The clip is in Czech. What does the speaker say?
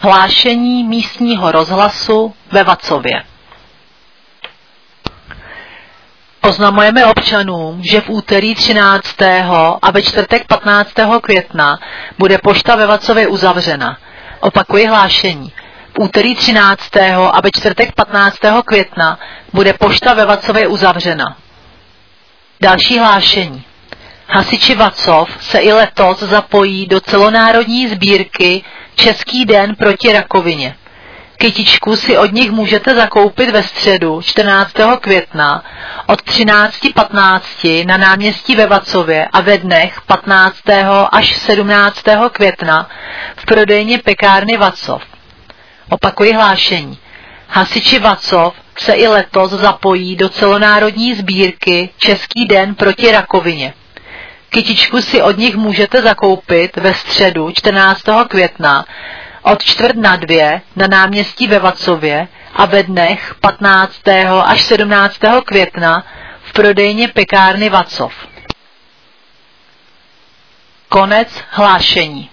Hlášení místního rozhlasu ve Vacově. Oznamujeme občanům, že v úterý 13. a ve čtvrtek 15. května bude pošta ve Vacově uzavřena. Opakuji hlášení. V úterý 13. a ve čtvrtek 15. května bude pošta ve Vacově uzavřena. Další hlášení. Hasiči Vacov se i letos zapojí do celonárodní sbírky Český den proti rakovině. Kytičku si od nich můžete zakoupit ve středu 14. května od 13:15 na náměstí ve Vacově a ve dnech 15. až 17. května v prodejně pekárny Vacov. Opakuji hlášení. Hasiči Vacov se i letos zapojí do celonárodní sbírky Český den proti rakovině. Kytičku si od nich můžete zakoupit ve středu 14. května od 13:45 na náměstí ve Vacově a ve dnech 15. až 17. května v prodejně pekárny Vacov. Konec hlášení.